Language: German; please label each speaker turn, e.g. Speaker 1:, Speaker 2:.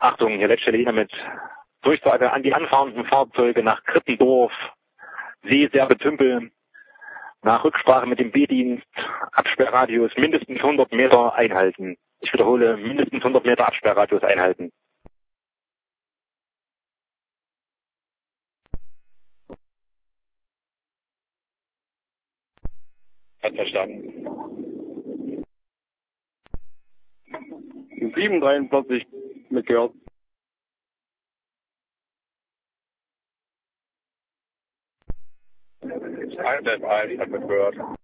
Speaker 1: Achtung, hier letzte Linie mit Durchsage an die anfahrenden Fahrzeuge nach Krippendorf, See, Serbetümpel. Nach Rücksprache mit dem B-Dienst, Absperrradius mindestens 100 Meter einhalten. Ich wiederhole, mindestens 100 Meter Absperrradius einhalten. Hat verstanden.
Speaker 2: 743 mitgehört.
Speaker 1: Einstellt 1 hat mitgehört.